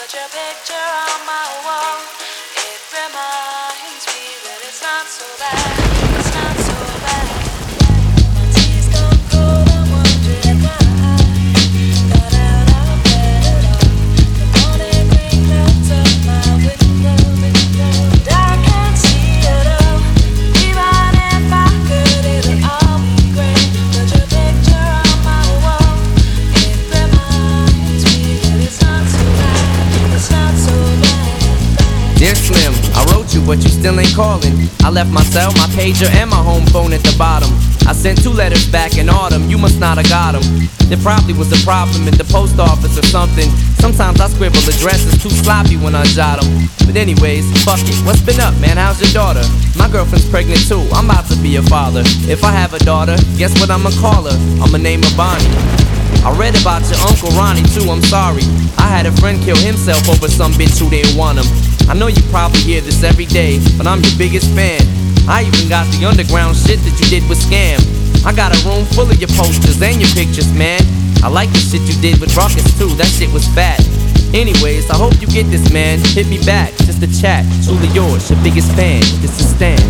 Put your picture on my wall. It reminds me that it's not so bad. It's not so bad. My tea's gone cold. I'm wondering why. Got out of bed at all. The morning rain clouds up my window. And I can't see it all. Even if I could, it'll all be great. Put your picture on my wall. It reminds me that it's not so bad. It's not so bad. Dear Slim, I wrote you, but you still ain't calling. I left my cell, my pager, and my home phone at the bottom. I sent 2 letters back in autumn, you must not have got them. There probably was a problem in the post office or something. Sometimes I scribble addresses too sloppy when I jot them. But anyways, fuck it, what's been up, man? How's your daughter? My girlfriend's pregnant too, I'm about to be a father. If I have a daughter, guess what I'ma call her? I'ma name her Bonnie. I read about your Uncle Ronnie too, I'm sorry. I had a friend kill himself over some bitch who didn't want him. I know you probably hear this every day, but I'm your biggest fan. I even got the underground shit that you did with Scam. I got a room full of your posters and your pictures, man. I like the shit you did with Ruckus too, that shit was fat. Anyways, I hope you get this, man. Hit me back, just a chat. Truly yours, your biggest fan. This is Stan.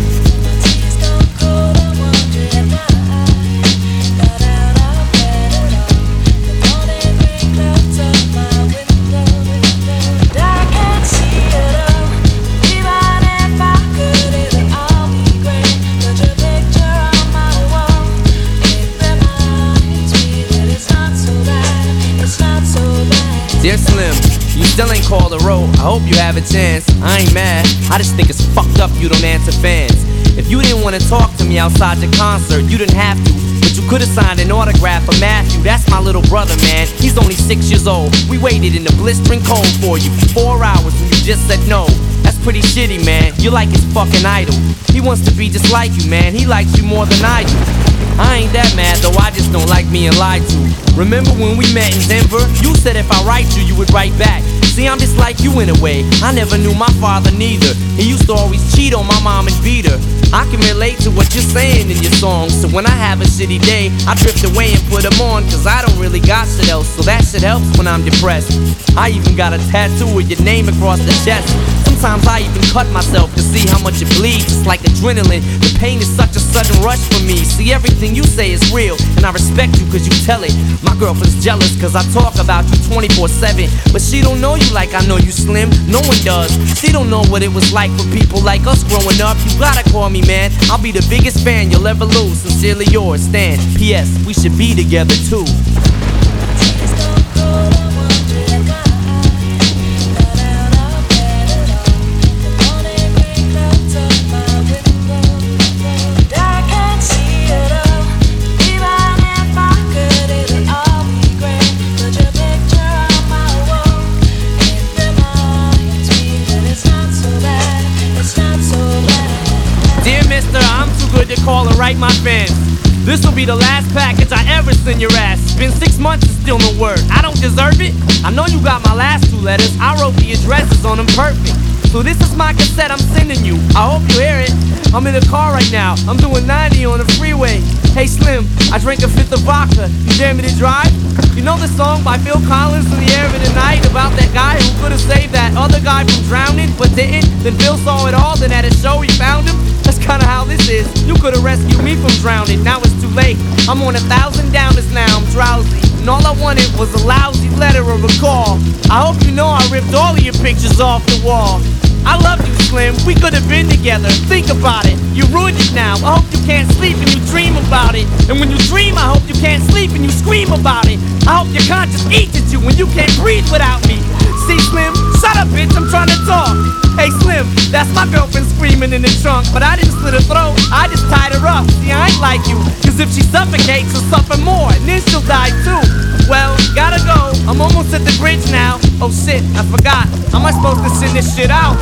Dear Slim, you still ain't called a row. I hope you have a chance. I ain't mad, I just think it's fucked up you don't answer fans. If you didn't want to talk to me outside your concert, you didn't have to. But you could've signed an autograph for Matthew. That's my little brother, man. He's only 6 years old. We waited in the blistering cold for you for 4 hours and you just said no. That's pretty shitty, man. You're like his fucking idol. He wants to be just like you, man. He likes you more than I do. I ain't that mad though, I just don't like being lied to. Remember when we met in Denver? You said if I write you, you would write back. See, I'm just like you in a way. I never knew my father neither. He used to always cheat on my mom and beat her. I can relate to what you're saying in your songs. So when I have a shitty day, I drift away and put them on. Cause I don't really got shit else, so that shit helps when I'm depressed. I even got a tattoo with your name across the chest. Sometimes I even cut myself to see how much it bleeds. It's like adrenaline. The pain is such a sudden rush for me. See, everything you say is real, and I respect you cause you tell it. My girlfriend's jealous cause I talk about you 24/7. But she don't know you like I know you, Slim. No one does. She don't know what it was like for people like us growing up. You gotta call me, man. I'll be the biggest fan you'll ever lose. Sincerely yours, Stan. P.S. We should be together too. To call and write my fans. This'll be the last package I ever send your ass. It's been 6 months and still no word. I don't deserve it. I know you got my last 2 letters. I wrote the addresses on them perfect. So this is my cassette I'm sending you. I hope you hear it. I'm in the car right now. I'm doing 90 on the freeway. Hey Slim, I drank a 5th of vodka. You dare me to drive? You know the song by Phil Collins, In the Air of the Night, about that guy who could've saved that other guy from drowning but didn't? Then Phil saw it all, then at a show he found him. That's kinda how this is. You could've rescued me from drowning, now it's too late. I'm on 1,000 downers now, I'm drowsy. And all I wanted was a lousy letter or a call. I hope you know I ripped all of your pictures off the wall. I love you, Slim, we could've been together. Think about it, you ruined it now. I hope you can't sleep and you dream about it. And when you dream, I hope you can't sleep and you scream about it. I hope your conscience eats at you when you can't breathe without me. See, Slim, shut up, bitch, I'm trying to talk. Hey, Slim, that's my girlfriend screaming in the trunk. But I didn't slit her throat, I just tied her up. See, I ain't like you, cause if she suffocates, she'll suffer more, and then she'll die too. Well, gotta go, I'm almost at the bridge now. Oh shit, I forgot, how am I supposed to send this shit out?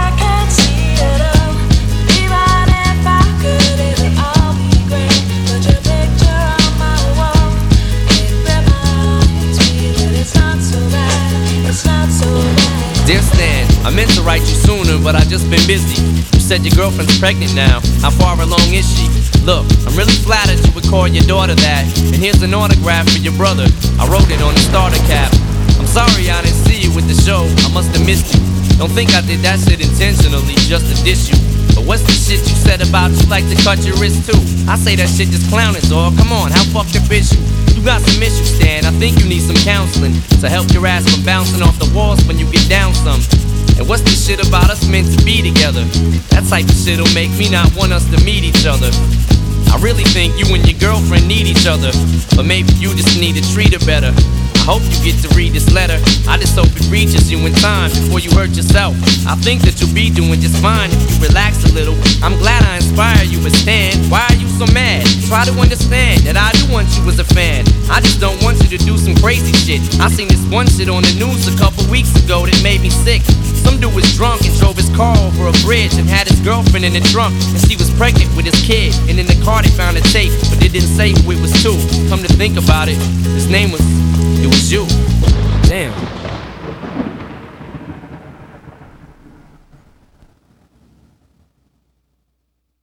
Put your but I just been busy. You said your girlfriend's pregnant now. How far along is she? Look, I'm really flattered you would call your daughter that. And here's an autograph for your brother. I wrote it on the starter cap. I'm sorry I didn't see you with the show. I must have missed you. Don't think I did that shit intentionally just to diss you. But what's the shit you said about you like to cut your wrist too? I say that shit just clowning, dog. Come on, how fucked up is you? You got some issues, Stan. I think you need some counseling to help your ass from bouncing off the walls when you get down some. And what's the shit about us meant to be together? That type of shit'll make me not want us to meet each other. I really think you and your girlfriend need each other, but maybe you just need to treat her better. I hope you get to read this letter. I just hope it reaches you in time before you hurt yourself. I think that you'll be doing just fine if you relax a little. I'm glad I inspire you, but Stan, why are you so mad? Try to understand that I do want you as a fan. I just don't want you to do some crazy shit. I seen this one shit on the news a couple weeks ago that made me sick. Some dude was drunk and drove his car over a bridge and had his girlfriend in the trunk, and she was pregnant with his kid. And in the car they found a tape, but they didn't say who it was to. Come to think about it, his name was... it was you. Damn.